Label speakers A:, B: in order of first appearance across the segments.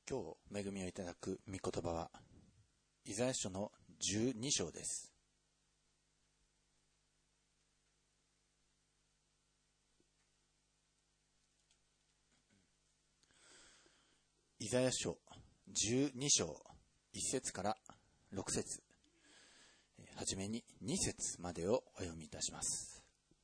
A: 今日恵みをいただく御言葉はイザヤ書の12章です。イザヤ書12章1節から6節、はじめに2節までをお読みいたします。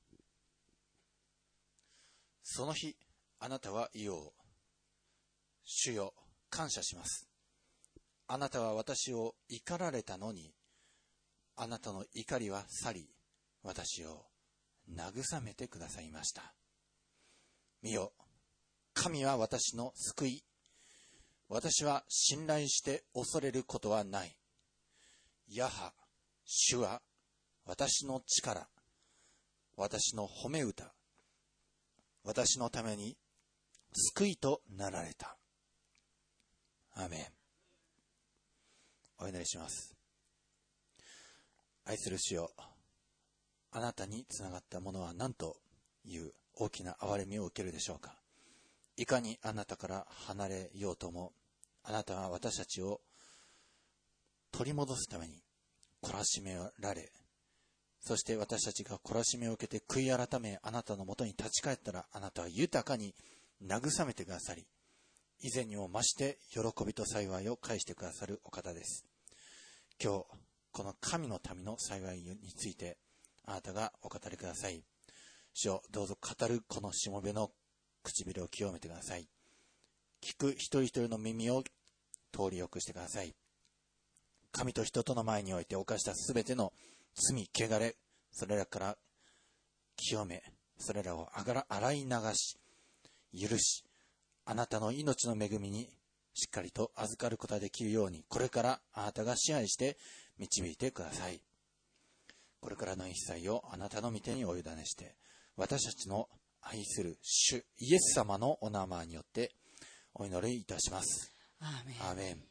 A: その日あなたは言おう、主よ感謝します。あなたは私を怒られたのに、あなたの怒りは去り、私を慰めてくださいました。見よ、神は私の救い。私は信頼して恐れることはない。ヤハ、主は私の力、私の褒め歌、私のために救いとなられた。アーメン。お祈りします。愛する主よ、あなたにつながった者は何という大きな憐れみを受けるでしょうか。いかにあなたから離れようとも、あなたは私たちを取り戻すために懲らしめられ、そして私たちが懲らしめを受けて悔い改め、あなたのもとに立ち返ったら、あなたは豊かに慰めてくださり、以前にも増して喜びと幸いを返してくださるお方です。今日この神の民の幸いについてあなたがお語りください。主よ、どうぞ語るこのしもべの唇を清めてください。聞く一人一人の耳を通りよくしてください。神と人との前において犯したすべての罪、汚れ、それらから清め、それらを洗い流し、許し、あなたの命の恵みにしっかりと預かることができるように、これからあなたが支配して導いてください。これからの一切をあなたの御手にお委ねして、私たちの愛する主イエス様のお名前によってお祈りいたします。
B: アーメン。
A: アーメン。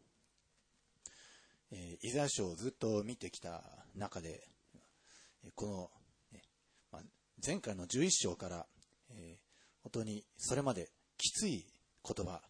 A: イザヤ書をずっと見てきた中で、この前回の11章から、本当にそれまできつい言葉、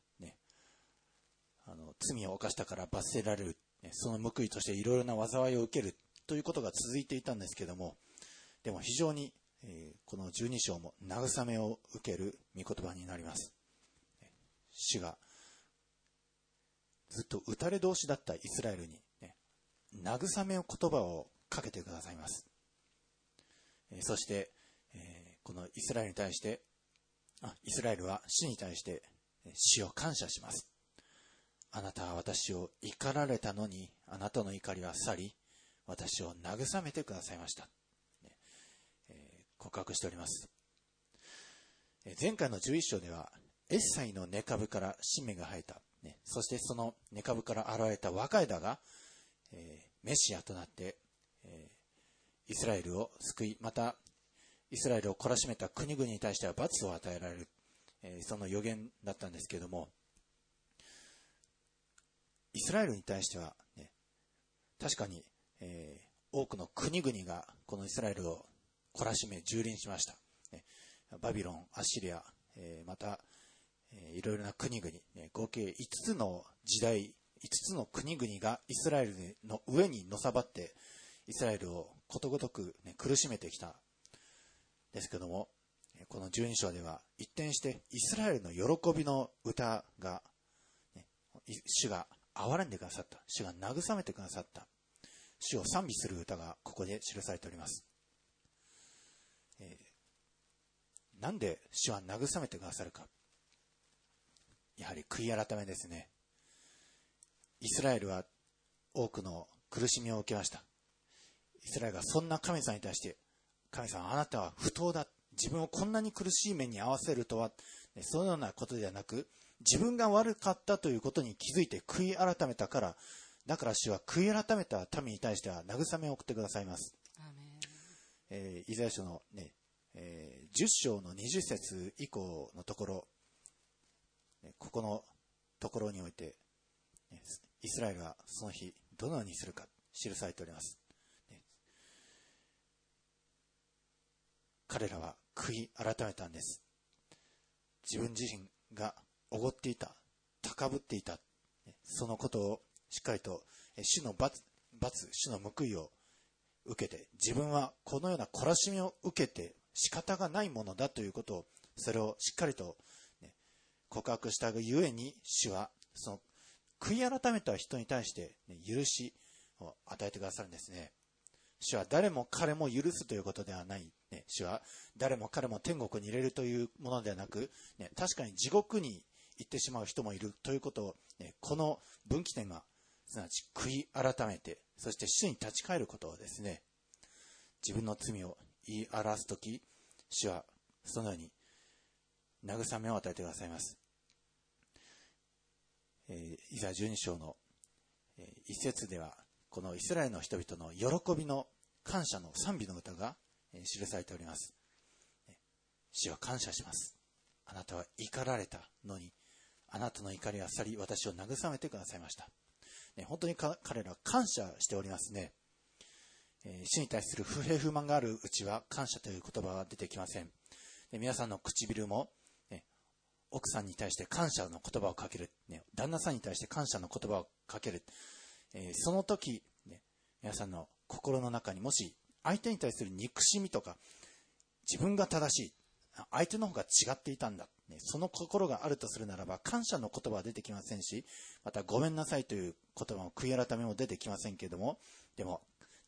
A: 罪を犯したから罰せられる、その報いとしていろいろな災いを受けるということが続いていたんですけども、でも非常に、この12章も慰めを受ける御言葉になります。主がずっと打たれ同士だったイスラエルに、慰めの言葉をかけてくださいます。そして、このイスラエルに対してイスラエルは主に対して主を感謝します。あなたは私を怒られたのに、あなたの怒りは去り、私を慰めてくださいました。告白しております。前回の11章では、エッサイの根株から新芽が生えた。そしてその根株から現れた若枝が、メシアとなって、イスラエルを救い、またイスラエルを懲らしめた国々に対しては罰を与えられる、その予言だったんですけれども、イスラエルに対しては、確かに、多くの国々がこのイスラエルを懲らしめ蹂躙しました。バビロン、アッシリア、また、いろいろな国々、合計5つの時代、5つの国々がイスラエルの上にのさばってイスラエルをことごとく、苦しめてきたですけども、この12章では一転してイスラエルの喜びの歌が、主が憐れんでくださった、主が慰めてくださった、主を賛美する歌がここで記されております。なんで主は慰めてくださるか。やはり悔い改めですね。イスラエルは多くの苦しみを受けました。イスラエルがそんな神様に対して、神様あなたは不当だ、自分をこんなに苦しい目に遭わせるとは、そのようなことではなく、自分が悪かったということに気づいて悔い改めたから、だから主は悔い改めた民に対しては慰めを送ってくださいます。
B: アーメン。
A: イザヤ書の、10章の20節以降のところ、ここのところにおいて、イスラエルがその日どのようにするか記されております。彼らは悔い改めたんです。自分自身がおごっていた、た高ぶっていた。そのことをしっかりと主の主の報いを受けて、自分はこのような懲らしみを受けて仕方がないものだということを、それをしっかりと告白したがゆえに、主はその悔い改めた人に対して許しを与えてくださるんですね。主は誰も彼も許すということではない。主は誰も彼も天国に入れるというものではなく、確かに地獄に行ってしまう人もいるということを、この分岐点が、すなわち悔い改めて、そして主に立ち返ることをですね、自分の罪を言い表すとき、主はそのように慰めを与えてくださいます。イザヤ12章の一節では、このイスラエルの人々の喜びの感謝の賛美の歌が記されております。主は感謝します。あなたは怒られたのに、あなたの怒りは去り、私を慰めてくださいました。本当に彼らは感謝しておりますね。主に対する不平不満があるうちは感謝という言葉は出てきません。皆さんの唇も、奥さんに対して感謝の言葉をかける、旦那さんに対して感謝の言葉をかける、その時、皆さんの心の中にもし相手に対する憎しみとか、自分が正しい、相手の方が違っていたんだ、その心があるとするならば、感謝の言葉は出てきませんし、またごめんなさいという言葉も悔い改めも出てきませんけれども、でも、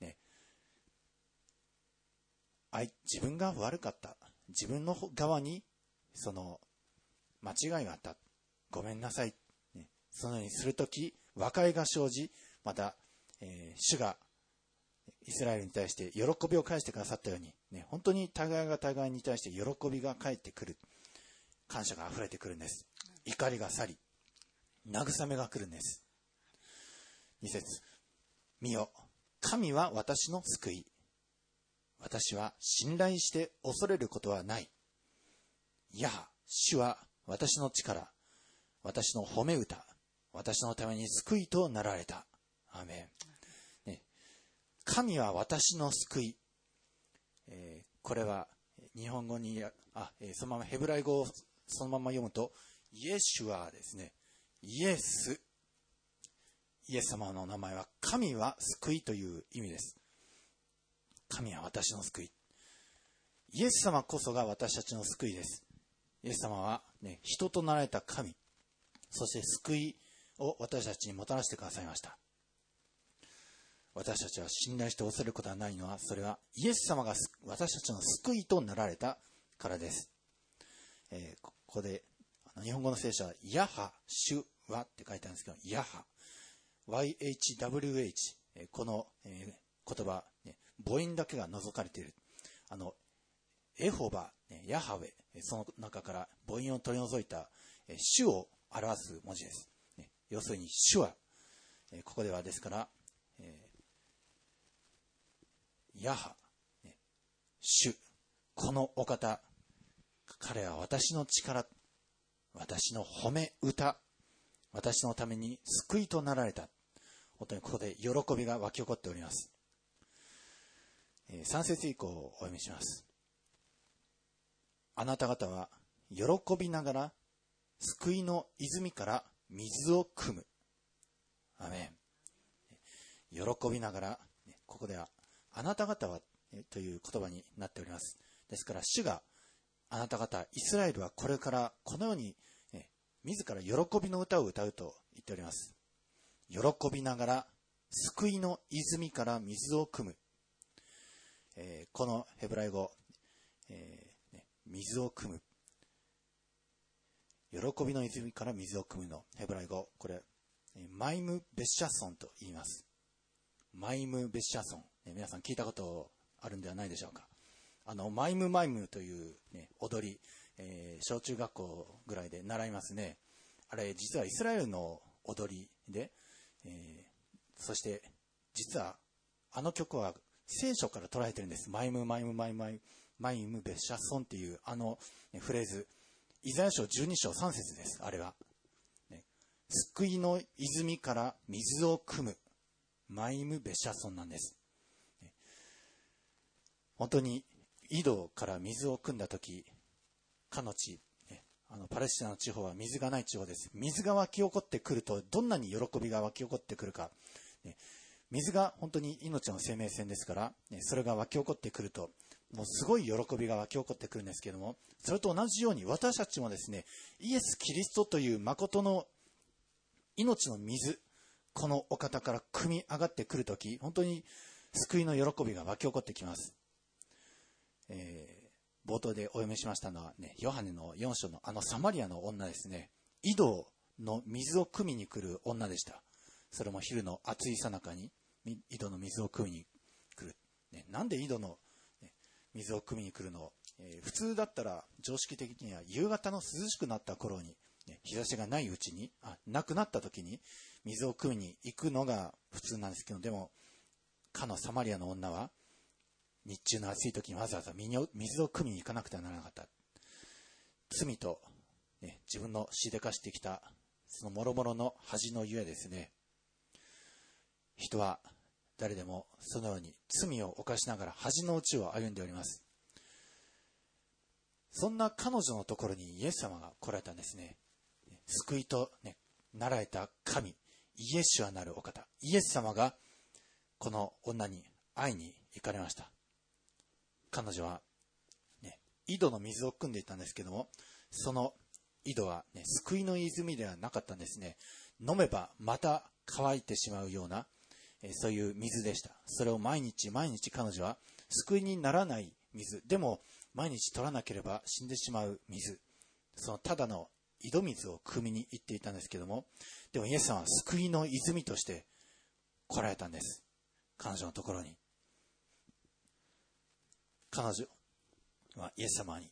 A: 自分が悪かった、自分の側にその間違いがあった、ごめんなさい、そのようにするとき和解が生じ、また、主がイスラエルに対して喜びを返してくださったように、本当に互いが互いに対して喜びが返ってくる、感謝があふれてくるんです。怒りが去り、慰めが来るんです。2節、見よ、神は私の救い、私は信頼して恐れることはない。いや、主は私の力、私の褒め歌、私のために救いとなられた。アーメン。神は私の救い。これは日本語にそのままヘブライ語をそのまま読むと、イエシュアですね。イエス様の名前は神は救いという意味です。神は私の救い。イエス様こそが私たちの救いです。イエス様は、人となられた神、そして救いを私たちにもたらしてくださいました。私たちは信頼して恐れることはないのは、それはイエス様が私たちの救いとなられたからです。ここで日本語の聖書はヤハシュワって書いてあるんですけど、ヤハ YHWH、この、言葉、母音だけが除かれている。エホバ、ヤハウェ、その中から母音を取り除いた主を表す文字です。要するに主は、ここではですから、ヤハ、主、このお方、彼は私の力、私の褒め歌、私のために救いとなられた。本当にここで喜びが湧き起こっております。3節以降をお読みします。あなた方は喜びながら救いの泉から水を汲む。アメン。喜びながら、ここではあなた方はという言葉になっております。ですから主があなた方イスラエルはこれからこのように自ら喜びの歌を歌うと言っております。喜びながら救いの泉から水を汲む。このヘブライ語、水を汲む。喜びの泉から水を汲むのヘブライ語、これマイムベッシャソンと言います。マイムベッシャソン、皆さん聞いたことあるんではないでしょうか。マイムという、踊り、小中学校ぐらいで習いますね。あれ実はイスラエルの踊りで、そして実はあの曲は聖書から捉えてるんです。マイムベッシャソンっていうフレーズ、イザヤ書12章3節です。あれは、救いの泉から水を汲むマイムベッシャソンなんです。本当に井戸から水を汲んだとき、かの地、 パレスチナの地方は水がない地方です。水が湧き起こってくると、どんなに喜びが湧き起こってくるか。水が本当に命の生命線ですから、それが湧き起こってくると、もうすごい喜びが湧き起こってくるんですけども、それと同じように私たちもですね、イエス・キリストという誠の命の水、このお方から汲み上がってくるとき、本当に救いの喜びが湧き起こってきます。冒頭でお読みしましたのは、ヨハネの4章のサマリアの女ですね。井戸の水を汲みに来る女でした。それも昼の暑いさなかに井戸の水を汲みに来る。なんで井戸の水を汲みに来るの？普通だったら常識的には夕方の涼しくなった頃に、日差しがないうちに、なくなった時に水を汲みに行くのが普通なんですけど、でもかのサマリアの女は日中の暑い時にわざわざ水を汲みに行かなくてはならなかった。罪と、自分のしでかしてきたその諸々の恥のゆえですね、人は誰でもそのように罪を犯しながら恥の内を歩んでおります。そんな彼女のところにイエス様が来られたんですね。救いと、なられた神、イエシュアなるお方、イエス様がこの女に会いに行かれました。彼女は、井戸の水を汲んでいたんですけども、その井戸は、救いの泉ではなかったんですね。飲めばまた乾いてしまうような、そういう水でした。それを毎日毎日彼女は救いにならない水、でも毎日取らなければ死んでしまう水、そのただの井戸水を汲みに行っていたんですけども、でもイエス様は救いの泉として来られたんです。彼女のところに。彼女はイエス様に、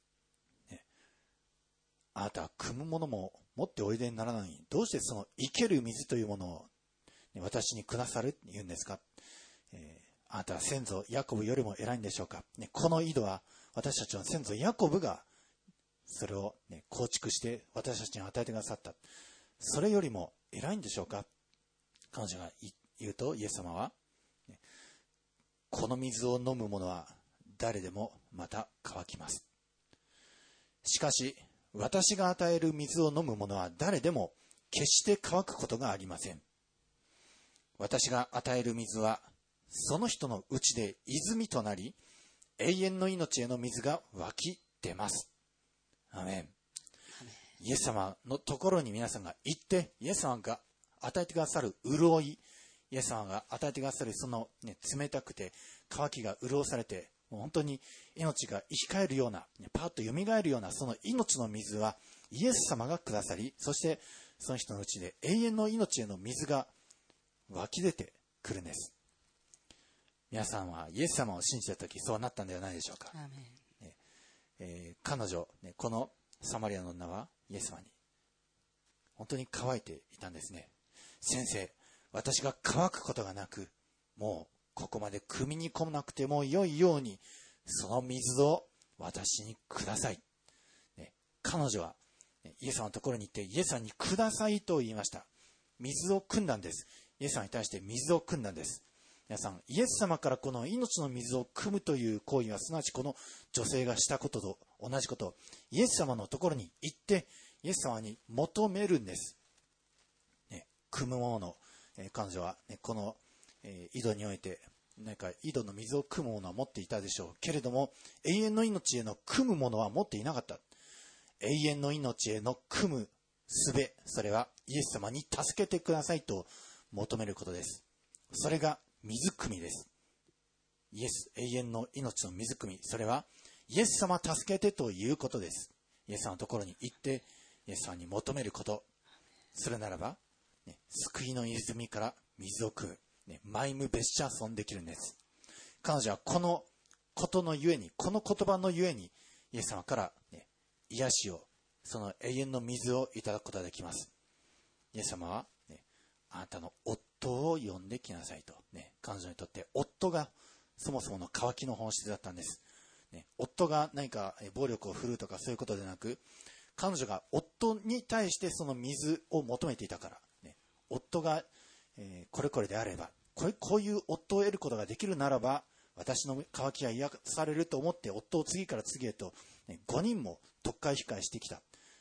A: あなたは汲むものも持っておいでにならないのに、どうしてその生ける水というものを私にくださるって言うんですか？あなたは先祖ヤコブよりも偉いんでしょうか？この井戸は私たちの先祖ヤコブがそれを、構築して私たちに与えてくださった。それよりも偉いんでしょうか？彼女が言うと、イエス様は、この水を飲む者は誰でもまた乾きます。しかし私が与える水を飲む者は誰でも決して乾くことがありません。私が与える水はその人のうちで泉となり、永遠の命への水が湧き出ます。アメン。イエス様のところに皆さんが行って、イエス様が与えてくださる潤い、イエス様が与えてくださるその、冷たくて渇きが潤されて、もう本当に命が生き返るような、パーッと蘇るようなその命の水はイエス様がくださり、そしてその人のうちで永遠の命への水が湧き出てくるんです。皆さんはイエス様を信じたときそうなったんではないでしょうか。彼女、このサマリアの女はイエス様に本当に乾いていたんですね。先生、私が乾くことがなく、もうここまで汲みに来なくてもよいようにその水を私にください。彼女はイエス様のところに行ってイエス様にくださいと言いました。水を汲んだんです。イエス様に対して水を汲んだんです。皆さん、イエス様からこの命の水を汲むという行為は、すなわちこの女性がしたことと同じこと、イエス様のところに行ってイエス様に求めるんです。汲むもの、彼女は、この、井戸において井戸の水を汲むものは持っていたでしょうけれども、永遠の命への汲むものは持っていなかった。永遠の命への汲む術、それはイエス様に助けてくださいと求めることです。それが水汲みです。永遠の命の水汲み、それはイエス様助けてということです。イエス様のところに行ってイエス様に求めること、それならば、救いの泉から水を汲む、マイムベッシャーソンできるんです。彼女はこのことのゆえに、この言葉のゆえにイエス様から、癒しを、その永遠の水をいただくことができます。イエス様は、あなたの夫を呼んできなさいと、彼女にとって夫がそもそもの渇きの本質だったんです。夫が何か暴力を振るうとかそういうことでなく、彼女が夫に対してその水を求めていたから、夫が、これこれであれば、こういう夫を得ることができるならば、私の渇きが癒されると思って夫を次から次へと、5人も特会控えしてきた。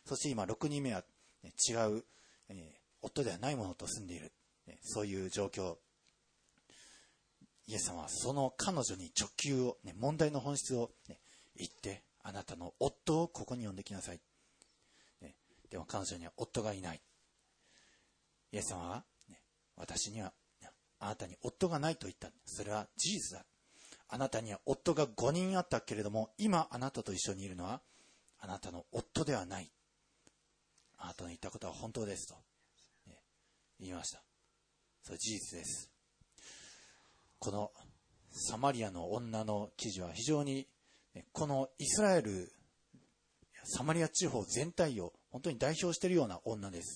A: そして今6人目は、違う、夫ではない者と住んでいる、そういう状況。イエス様はその彼女に直球を、問題の本質を、言って、あなたの夫をここに呼んできなさい。でも彼女には夫がいない。イエス様は、私にはあなたに夫がないと言った。それは事実だ。あなたには夫が5人あったけれども、今あなたと一緒にいるのはあなたの夫ではない。あなたの言ったことは本当ですと、言いました。それ事実です。このサマリアの女の記事は非常に、このイスラエル、サマリア地方全体を本当に代表しているような女です。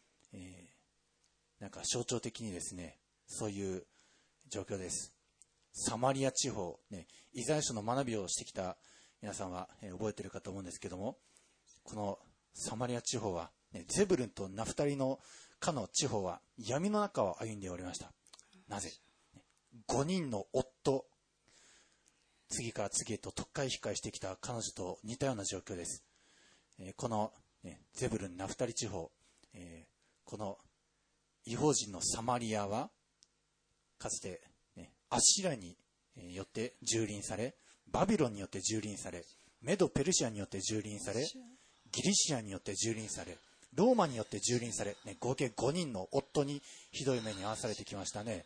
A: なんか象徴的にですね、そういう状況です。サマリア地方、イザヤ書の学びをしてきた皆さんは、覚えているかと思うんですけども、このサマリア地方は、ゼブルンとナフタリのかの地方は闇の中を歩んでおりました。なぜ？5人の夫、次から次へと特会引っかえしてきた彼女と似たような状況です。この、ゼブルン・ナフタリ地方、この異邦人のサマリアはかつて、アッシラによって蹂躙され、バビロンによって蹂躙され、メド・ペルシアによって蹂躙され、ギリシアによって蹂躙され、ローマによって蹂躙され、合計5人の夫にひどい目に遭わされてきましたね。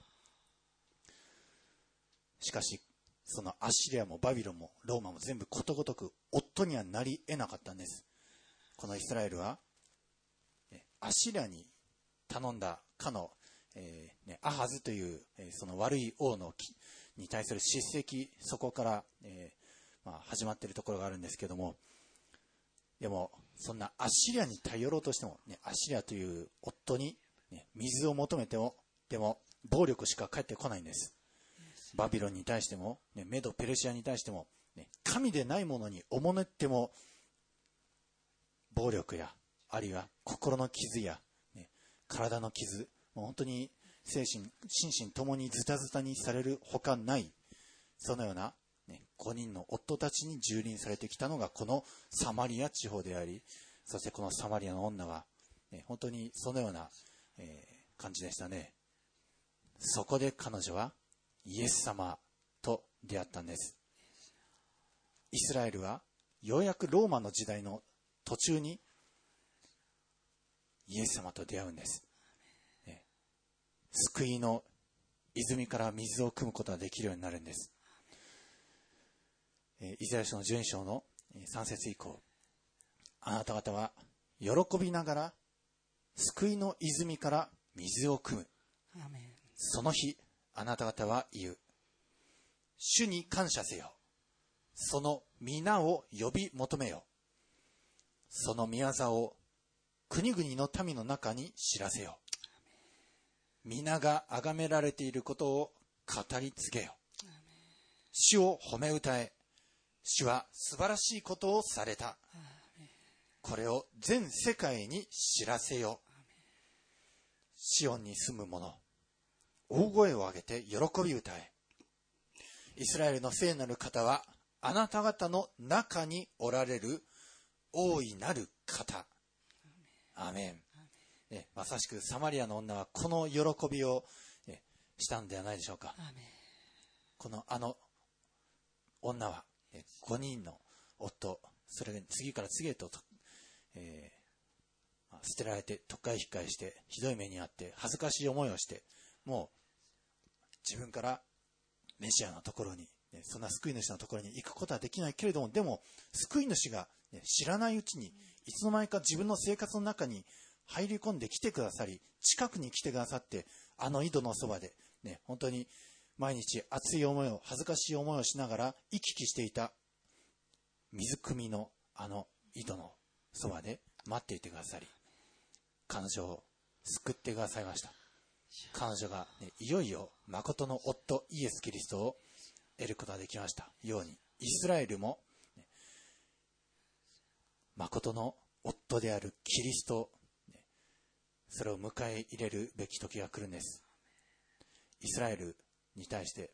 A: しかしそのアッシリアもバビロンもローマも全部ことごとく夫にはなり得なかったんです。このイスラエルはアッシリアに頼んだかの、アハズという、その悪い王のに対する叱責、そこから、始まっているところがあるんですけども、でもそんなアッシリアに頼ろうとしても、アッシリアという夫に、水を求めてもでも暴力しか返ってこないんです。バビロンに対しても、メド・ペルシアに対しても、神でないものにおもねっても暴力や、あるいは心の傷や、体の傷、もう本当に精神心身ともにズタズタにされるほかない、そのような、5人の夫たちに蹂躙されてきたのがこのサマリア地方であり、そしてこのサマリアの女は、本当にそのような、感じでしたね。そこで彼女はイエス様と出会ったんです。イスラエルはようやくローマの時代の途中にイエス様と出会うんです。救いの泉から水を汲むことができるようになるんです。イザヤ書の12章の3節以降、あなた方は喜びながら救いの泉から水を汲む。その日あなた方は言う。主に感謝せよ。その皆を呼び求めよ。その御業を国々の民の中に知らせよ。皆が崇められていることを語り継げよ。主を褒め歌え。主は素晴らしいことをされた。これを全世界に知らせよ。シオンに住む者、大声を上げて喜び歌え。イスラエルの聖なる方はあなた方の中におられる大いなる方。アーメン。まさしくサマリアの女はこの喜びをしたんではないでしょうか。この女は5人の夫、それが次から次へと、捨てられて特会引っかえしてひどい目に遭って恥ずかしい思いをして、もう自分からメシアのところに、そんな救い主のところに行くことはできないけれども、でも救い主が知らないうちにいつの間にか自分の生活の中に入り込んできてくださり、近くに来てくださって、あの井戸のそばで、本当に毎日熱い思いを、恥ずかしい思いをしながら行き来していた水汲みのあの井戸のそばで待っていてくださり、彼女を救ってくださいました。彼女が、いよいよ誠の夫イエス・キリストを得ることができましたように、イスラエルも、誠の夫であるキリスト、それを迎え入れるべき時が来るんです。イスラエルに対して、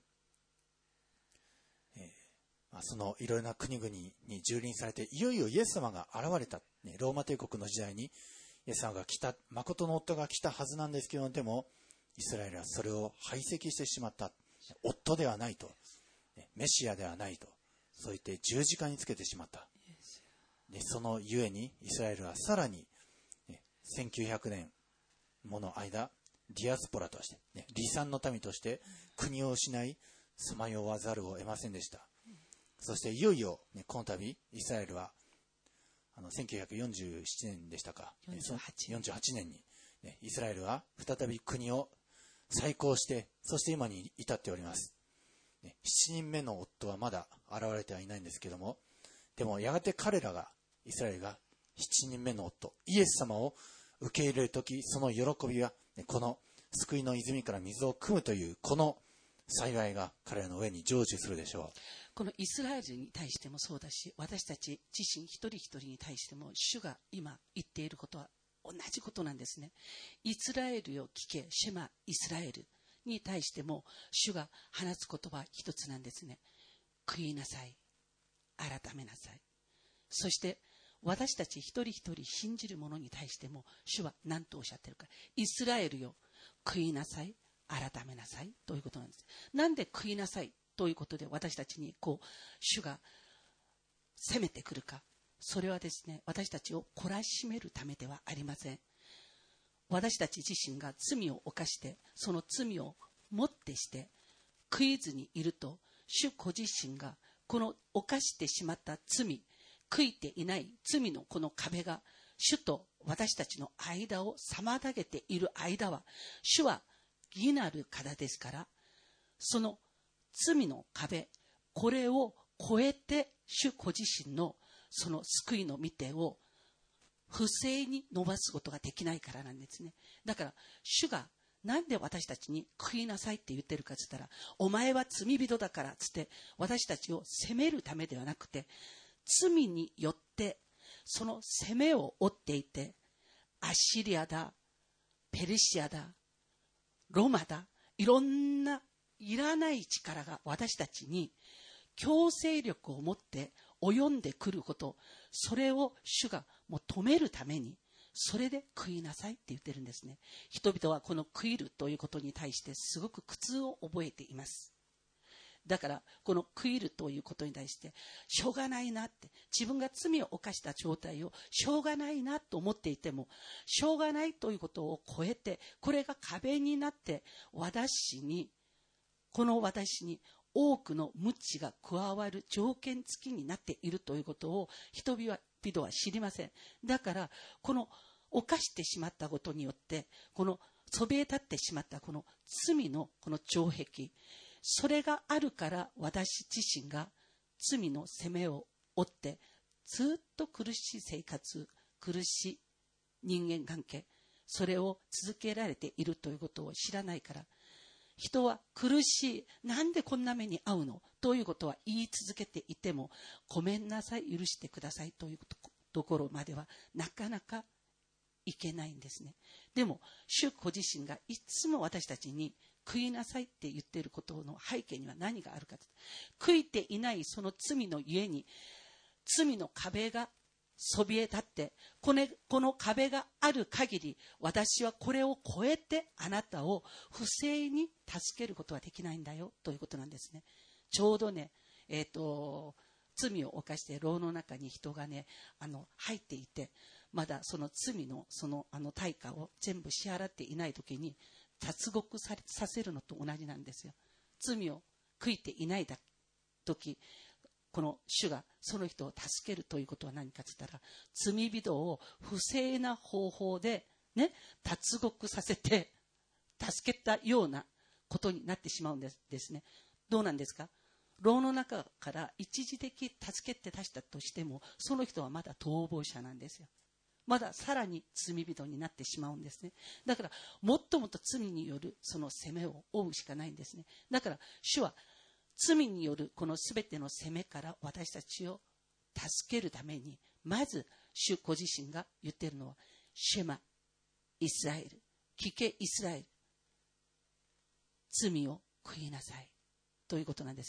A: そのいろいろな国々に蹂躙されて、いよいよイエス様が現れた。 ローマ帝国の時代にイエス様が来た、誠の夫が来たはずなんですけど、でもイスラエルはそれを排斥してしまった。夫ではないと、メシアではないと、そう言って十字架につけてしまった。でそのゆえにイスラエルはさらに1900年もの間、ディアスポラとして、離散の民として国を失い、さまよわざるを得ませんでした。そしていよいよ、この度イスラエルは1947年でしたか、48年に、イスラエルは再び国を再興して、そして今に至っております。7人目の夫はまだ現れてはいないんですけども、でもやがて彼らが、イスラエルが7人目の夫、イエス様を受け入れるとき、その喜びは、この救いの泉から水を汲むという、この幸いが彼らの上に成就するでしょう。
C: このイスラエルに対してもそうだし、私たち自身一人一人に対しても、主が今言っていることは同じことなんですね。イスラエルよ聞け、シェマイスラエルに対しても、主が放つ言葉一つなんですね。悔いなさい、改めなさい。そして私たち一人一人信じる者に対しても、主は何とおっしゃっているか。イスラエルよ悔いなさい、改めなさいということなんです。なんで悔いなさいということで私たちに主が責めてくるか。それはですね、私たちを懲らしめるためではありません。私たち自身が罪を犯して、その罪をもってして悔いずにいると、主ご自身がこの犯してしまった罪、悔いていない罪のこの壁が主と私たちの間を妨げている間は、主は義なる方ですから、その罪の壁、これを越えて主ご自身のその救いの御手を不正に伸ばすことができないからなんですね。だから主がなんで私たちに悔いなさいって言ってるかって言ったら、お前は罪人だからつって私たちを責めるためではなくて、罪によってその責めを負っていて、アッシリアだ、ペルシアだ、ロマだ、いろんないらない力が私たちに強制力を持って及んでくること、それを主がもう止めるために、それで悔いなさいって言ってるんですね。人々はこの悔いるということに対してすごく苦痛を覚えています。だからこの悔いるということに対してしょうがないなって、自分が罪を犯した状態をしょうがないなと思っていても、しょうがないということを超えて、これが壁になってこの私に多くの無知が加わる条件付きになっているということを人々は知りません。だからこの犯してしまったことによって、このそびえ立ってしまったこの罪のこの城壁、それがあるから私自身が罪の責めを負ってずっと苦しい生活、苦しい人間関係、それを続けられているということを知らないから、人は苦しい、なんでこんな目に遭うのということは言い続けていても、ごめんなさい、許してくださいというところまではなかなかいけないんですね。でも主ご自身がいつも私たちに悔いなさいって言っていることの背景には何があるか。悔いていないその罪のゆえに、罪の壁がそびえ立って、この壁がある限り、私はこれを越えてあなたを不正に助けることはできないんだよということなんですね。ちょうどね、罪を犯して牢の中に人がね入っていて、まだその罪の対価を全部支払っていない時に脱獄させるのと同じなんですよ。罪を悔いていない時、この主がその人を助けるということは何かと言ったら、罪人を不正な方法でね脱獄させて助けたようなことになってしまうんですね。どうなんですか。牢の中から一時的助けて出したとしても、その人はまだ逃亡者なんですよ。まださらに罪人になってしまうんですね。だからもっともっと罪によるその責めを負うしかないんですね。だから主は罪によるこのすべての責めから私たちを助けるために、まず主ご自身が言っているのは、シェマイスラエル、聞けイスラエル、罪を悔いなさいということなんですね。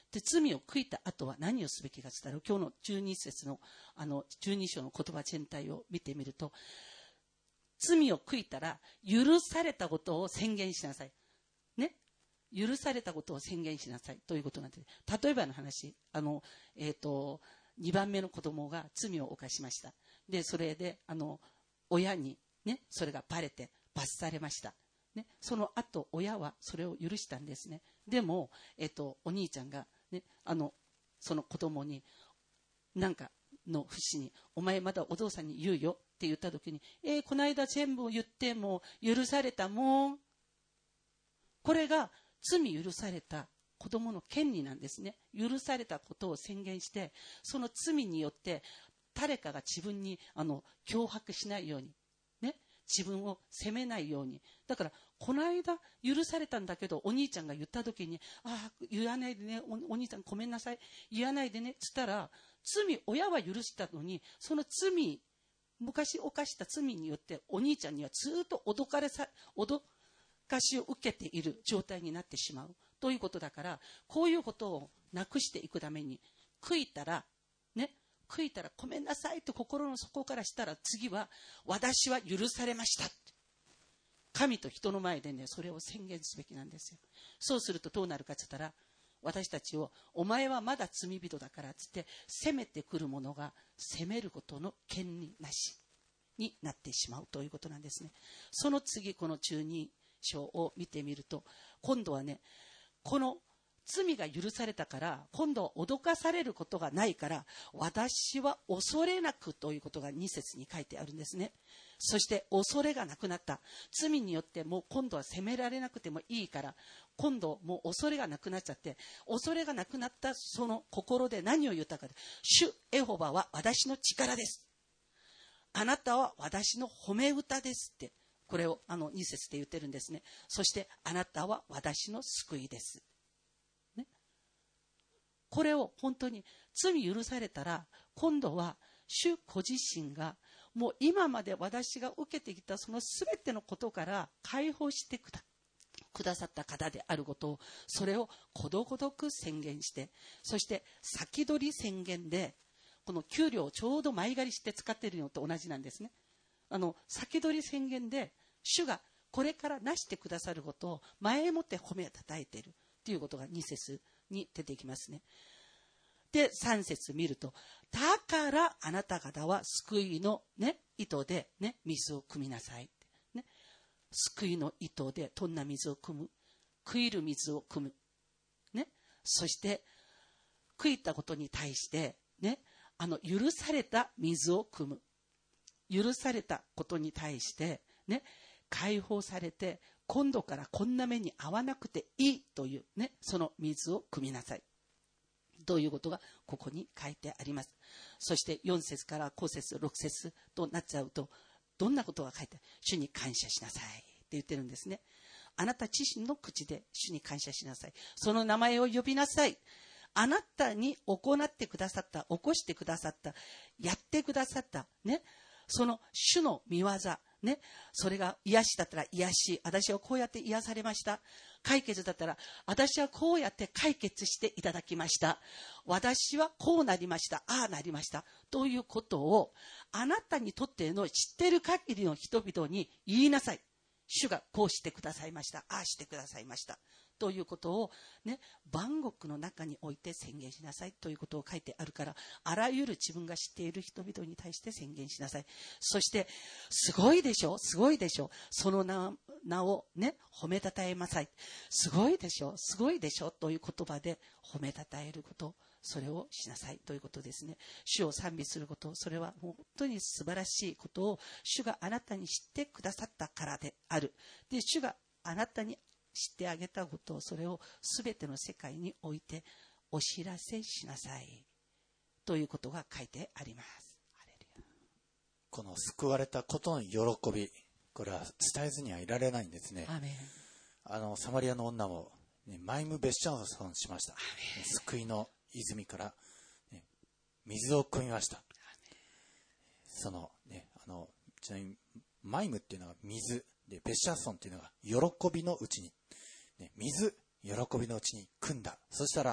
C: で、罪を悔いた後は何をすべきかと言ったら、今日の12節の、12章の言葉全体を見てみると、罪を悔いたら、許されたことを宣言しなさい。ね。許されたことを宣言しなさい。ということなんです。例えばの話、2番目の子供が罪を犯しました。で、それで、親にね、それがバレて罰されました。ね。その後、親はそれを許したんですね。でも、お兄ちゃんが、ね、その子供に、なんかの節に、お前まだお父さんに言うよって言った時に、この間全部言っても許されたもん。これが罪許された子供の権利なんですね。許されたことを宣言して、その罪によって誰かが自分に脅迫しないように、ね、自分を責めないように。だからこの間許されたんだけど、お兄ちゃんが言った時に、言わないでね、お兄ちゃんごめんなさい、言わないでね、つったら、親は許したのに、その昔犯した罪によってお兄ちゃんにはずっと脅かしを受けている状態になってしまうということだから、こういうことをなくしていくために、悔いたらごめんなさいと心の底からしたら、次は私は許されました。神と人の前でね、それを宣言すべきなんですよ。そうするとどうなるかって言ったら、私たちを、お前はまだ罪人だからつって責めてくる者が責めることの権利なしになってしまうということなんですね。その次、この12章を見てみると、今度はね、この罪が許されたから、今度は脅かされることがないから、私は恐れなくということが2節に書いてあるんですね。そして恐れがなくなった。罪によってもう今度は責められなくてもいいから、今度もう恐れがなくなっちゃって、恐れがなくなったその心で何を言ったか。主エホバは私の力です。あなたは私の褒め歌ですって、これを2節で言ってるんですね。そしてあなたは私の救いです。ね、これを本当に罪許されたら、今度は主ご自身がもう今まで私が受けてきたその全てのことから解放してくださった方であることを、それをことごとく宣言して、そして先取り宣言で、この給料をちょうど前借りして使っているのと同じなんですね。先取り宣言で主がこれからなしてくださることを前もって褒めたたえているということが2節に出てきますね。で、3節見ると、だからあなた方は救いの、ね、糸で、ね、水を汲みなさい、ね。救いの糸でどんな水を汲む？悔いる水を汲む。ね。そして、悔いたことに対して、ね、許された水を汲む。許されたことに対して、ね、解放されて、今度からこんな目に遭わなくていいという、ね、その水を汲みなさい。ということがここに書いてあります。そして4節から5節6節となっちゃうと、どんなことが書いてある？主に感謝しなさいって言ってるんですね。あなた自身の口で主に感謝しなさい。その名前を呼びなさい。あなたに行ってくださった、起こしてくださった、やってくださった、ね、その主の御業、ね、それが癒しだったら癒し、私はこうやって癒されました。解決だったら、私はこうやって解決していただきました。私はこうなりました。ああなりました。ということを、あなたにとっての知っている限りの人々に言いなさい。主がこうしてくださいました。ああしてくださいました。ということを、ね、万国の中において宣言しなさいということを書いてあるから、あらゆる自分が知っている人々に対して宣言しなさい。そして、すごいでしょ、すごいでしょ、その名をね、褒めたたえなさい。すごいでしょ、すごいでしょという言葉で褒めたたえること、それをしなさいということですね。主を賛美すること、それは本当に素晴らしいことを主があなたに知ってくださったからである。で、主があなたに知ってあげたことを、それをすべての世界においてお知らせしなさいということが書いてあります。ハレルヤ。
A: この救われたことの喜び、これは伝えずにはいられないんですね。
C: アメン。
A: サマリアの女も、ね、マイムベッシャーソンしました。救いの泉から、ね、水を汲みました。そのね、ちなみにマイムっていうのが水で、ベッシャーソンっていうのが喜びのうちに、ね、喜びのうちに汲んだ。そしたら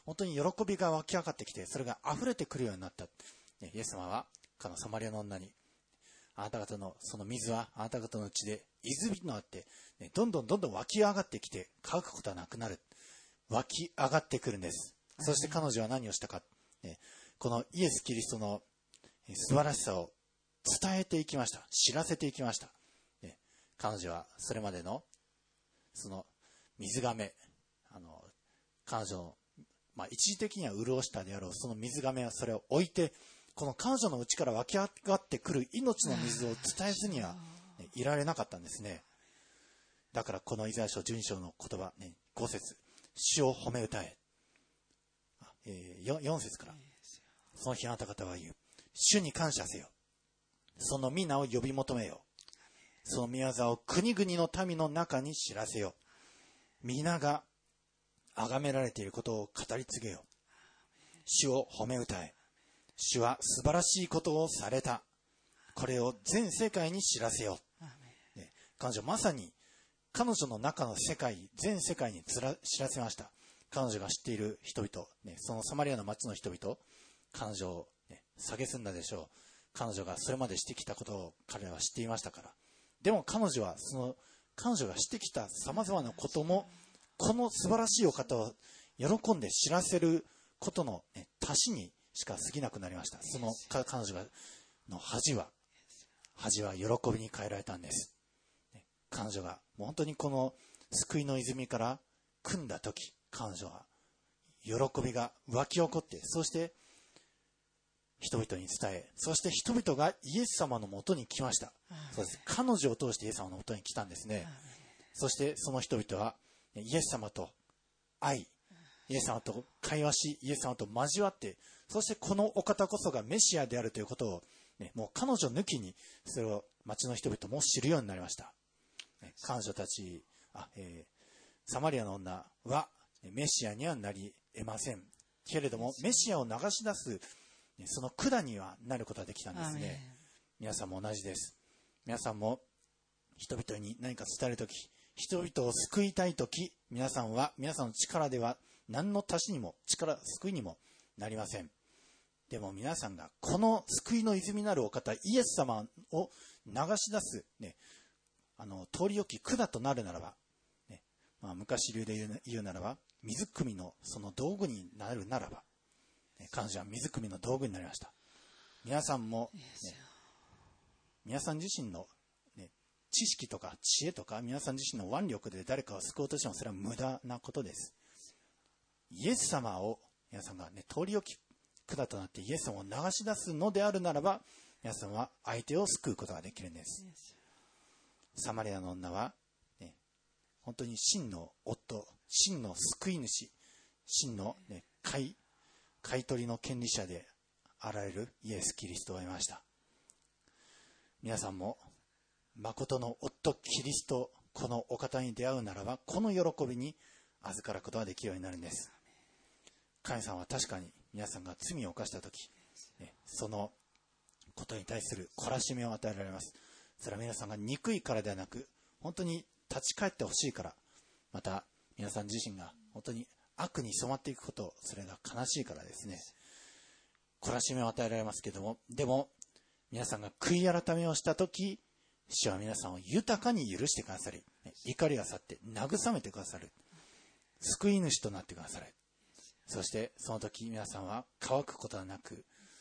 A: 本当に喜びが湧き上がってきて、それが溢れてくるようになった。イエス様はこのサマリアの女に、あなた方のその水はあなた方のうちで泉となって、どんどん湧き上がってきて乾くことはなくなる。湧き上がってくるんです。そして彼女は何をしたか。このイエス・キリストの素晴らしさを伝えていきました。知らせていきました。彼女はそれまでのその水がめ、彼女の、一時的には潤したであろうその水がめはそれを置いて、この彼女の内から湧き上がってくる命の水を伝えずにはいられなかったんですね。だからこのイザヤ書12章の言葉、5節、主を褒め歌え。4節から、その日あなた方は言う。主に感謝せよ。その皆を呼び求めよ。その御業を国々の民の中に知らせよ。皆が崇められていることを語り継げよ。主を褒め歌え。主は素晴らしいことをされた。これを全世界に知らせよ。彼女まさに彼女の中の世界、全世界に知らせました。彼女が知っている人々、そのサマリアの町の人々、彼女を、蔑んだでしょう。彼女がそれまでしてきたことを彼らは知っていましたから。でも彼女は彼女がしてきた様々なことも、この素晴らしいお方を喜んで知らせることの、足しにしか過ぎなくなりました。その彼女の恥は喜びに変えられたんです。彼女がもう本当にこの救いの泉から汲んだとき、彼女は喜びが湧き起こって、そして人々に伝え、そして人々がイエス様のもとに来ました。そうです。彼女を通してイエス様のもとに来たんですね。そしてその人々はイエス様と愛、イエス様と会話し、イエス様と交わって、そしてこのお方こそがメシアであるということを、もう彼女抜きにそれを町の人々も知るようになりました。彼女たち、サマリアの女はメシアにはなり得ませんけれども、メシアを流し出すその管にはなることができたんですね。皆さんも同じです。皆さんも人々に何か伝えるとき、人々を救いたいとき、皆さんの力では何の足しにも救いにもなりません。でも皆さんがこの救いの泉なるお方、イエス様を流し出す、通り置き管となるならば、昔流で言うならば、水汲みのその道具になるならば、彼女は水汲みの道具になりました。皆さんも、皆さん自身の、知識とか知恵とか、皆さん自身の腕力で誰かを救おうとしても、それは無駄なことです。イエス様を皆さんが、通り置き管となってイエス様を流し出すのであるならば、皆さんは相手を救うことができるんです。サマリアの女は、本当に真の夫、真の救い主、真の、買い取りの権利者であられるイエス・キリストを得ました。皆さんも誠の夫キリスト、このお方に出会うならば、この喜びに預かることができるようになるんです。神様は確かに皆さんが罪を犯したとき、そのことに対する懲らしめを与えられます。それは皆さんが憎いからではなく、本当に立ち返ってほしいから、また皆さん自身が本当に悪に染まっていくこと、それが悲しいからですね。懲らしめを与えられますけども、でも皆さんが悔い改めをしたとき、主は皆さんを豊かに許してくださり、怒りが去って慰めてくださる、救い主となってくださる。そしてその時皆さんは乾くことはなく、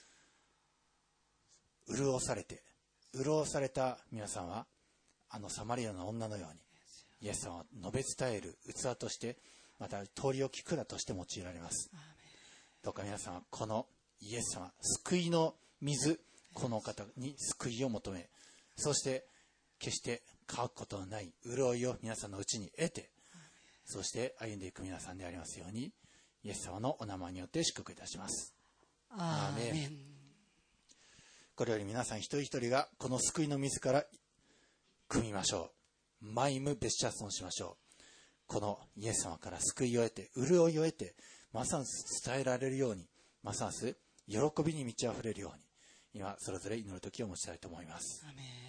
A: 潤された皆さんは、サマリアの女のようにイエス様を述べ伝える器として、また通り置き管として用いられます。どうか皆さんはこのイエス様、救いの水、この方に救いを求め、そして決して乾くことのない潤いを皆さんのうちに得て、そして歩んでいく皆さんでありますように、イエス様のお名前によって祝福いたします。
C: アーメン。
A: これより皆さん一人一人がこの救いの水から汲みましょう。マイム・ベシャソンしましょう。このイエス様から救いを得て、潤いを得て、ますます伝えられるように、ますます喜びに満ち溢れるように、今それぞれ祈る時を持ちたいと思います。
C: アーメン。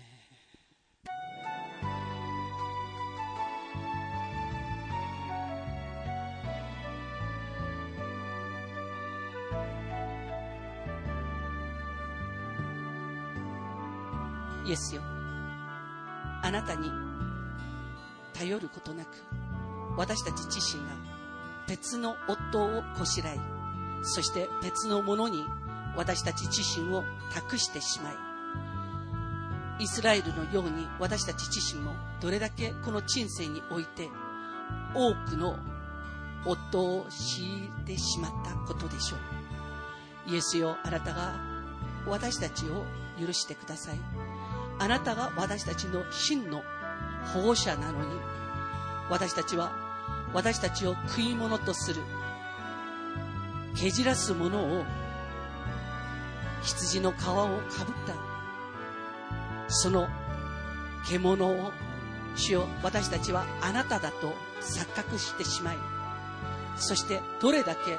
C: イエスよ、あなたに頼ることなく、私たち自身が別の夫をこしらい、そして別のものに私たち自身を託してしまい、イスラエルのように私たち自身もどれだけこの人生において多くの夫を強いてしまったことでしょう。イエスよ、あなたが私たちを許してください。あなたが私たちの真の保護者なのに、私たちは私たちを食い物とする蹴散らすものを、羊の皮をかぶったその獣を、主よ、私たちはあなただと錯覚してしまい、そしてどれだけ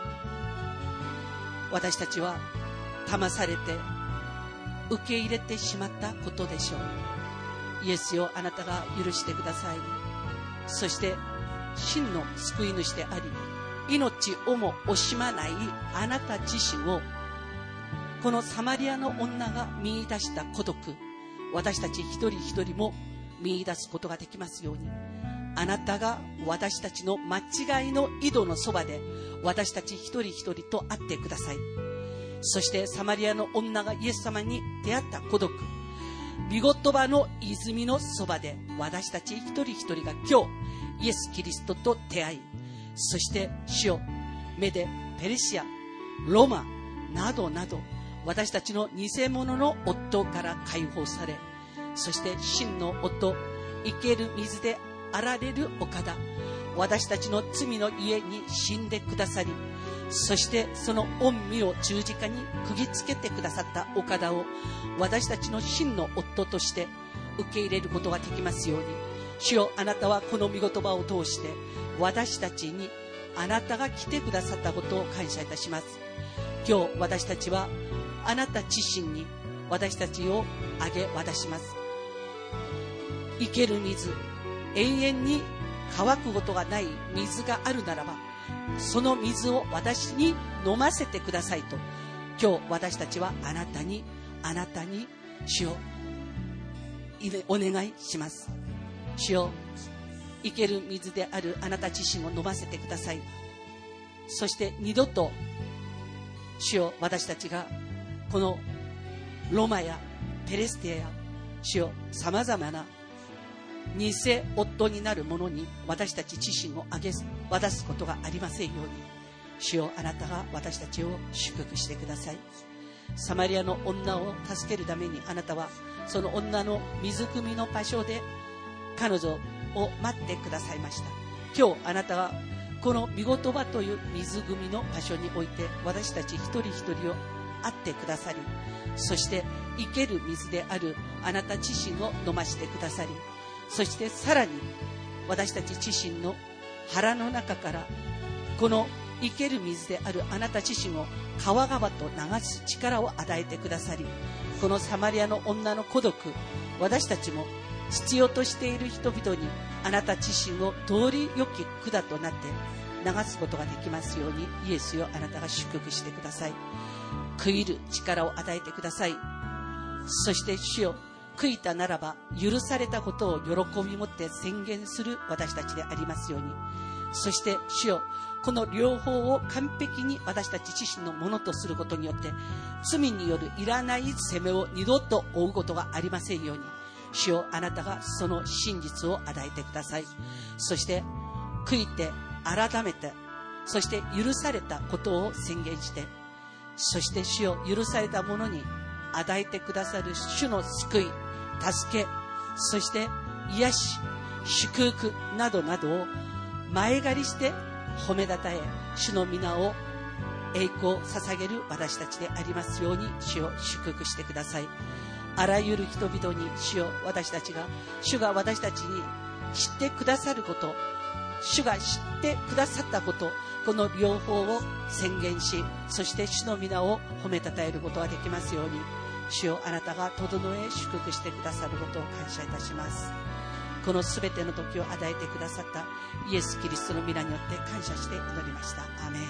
C: 私たちは騙されて受け入れてしまったことでしょう。イエスよ、あなたが許してください。そして真の救い主であり、命をも惜しまないあなた自身を、このサマリアの女が見出した孤独、私たち一人一人も見出すことができますように、あなたが私たちの間違いの井戸のそばで私たち一人一人と会ってください。そしてサマリアの女がイエス様に出会った孤独、御言葉の泉のそばで私たち一人一人が今日イエス・キリストと出会い、そして主よ、メデ・ペルシア、ロマなどなど私たちの偽物の夫から解放され、そして真の夫、生ける水であられるお方、私たちの罪の家に死んでくださり、そしてその御身を十字架に釘付けてくださったお方を私たちの真の夫として受け入れることができますように、主よ、あなたはこの御言葉を通して私たちにあなたが来てくださったことを感謝いたします。今日私たちはあなた自身に私たちをあげ渡します。生ける水、永遠に乾くことがない水があるならば、その水を私に飲ませてくださいと、今日私たちはあなたに主をお願いします。主よ、生ける水であるあなた自身を飲ませてください。そして二度と主よ、私たちがこのロマやペレステや主よ、さまざまな偽夫になる者に私たち自身を渡すことがありませんように、主よ、あなたが私たちを祝福してください。サマリアの女を助けるためにあなたはその女の水汲みの場所で彼女を待ってくださいました。今日あなたはこの御言葉という水汲みの場所において私たち一人一人を会ってくださり、そして生ける水であるあなた自身を飲ましてくださり、そしてさらに私たち自身の腹の中からこの生ける水であるあなた自身を川々と流す力を与えてくださり、このサマリアの女の孤独、私たちも必要としている人々にあなた自身を道理良き管となって流すことができますように、イエスよ、あなたが祝福してください。悔いる力を与えてください。そして主よ、悔いたならば許されたことを喜び持って宣言する私たちでありますように、そして主よ、この両方を完璧に私たち自身のものとすることによって罪によるいらない責めを二度と負うことがありませんように、主よ、あなたがその真実を与えてください。そして悔いて改めて、そして許されたことを宣言して、そして主よ、許された者に与えてくださる主の救い、助け、そして癒し、祝福などなどを前借りして褒めたたえ、主の皆を栄光を捧げる私たちでありますように、主を祝福してください。あらゆる人々に主を私たちが、主が私たちに知ってくださること、主が知ってくださったこと、この両方を宣言し、そして主の皆を褒めたたえることができますように、主よ、あなたが整え祝福してくださることを感謝いたします。このすべての時を与えてくださったイエス・キリストの皆によって感謝して祈りました。アメン。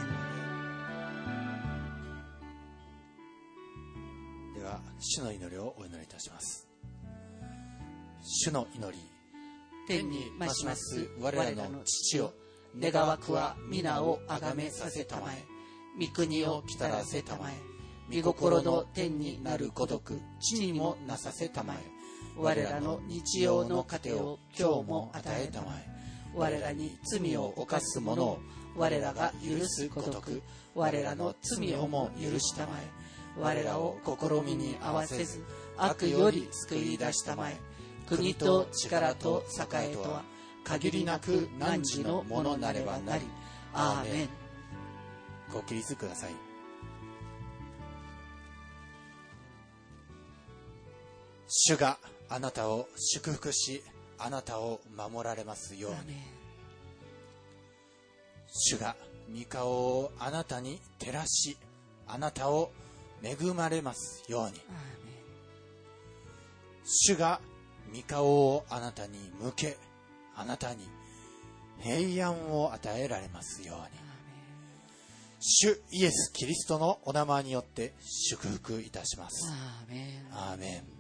A: では主の祈りをお祈りいたします。 主の祈り。
C: 天に増します我らの父よ、願わくは皆をあがめさせたまえ。御国を来たらせたまえ。御心の天になるごとく地にもなさせたまえ。我らの日曜の糧を今日も与えたまえ。我らに罪を犯す者を我らが許すごとく我らの罪をも許したまえ。我らを試みに合わせず悪より救い出したまえ。国と力と栄とは限りなく汝のものなればなり。アーメン。
A: ご起立ください。主があなたを祝福し、あなたを守られますように。主が御顔をあなたに照らし、あなたを恵まれますように。主が御顔をあなたに向け、あなたに平安を与えられますように。主イエス・キリストのお名前によって祝福いたします。
C: アーメン。
A: アーメン。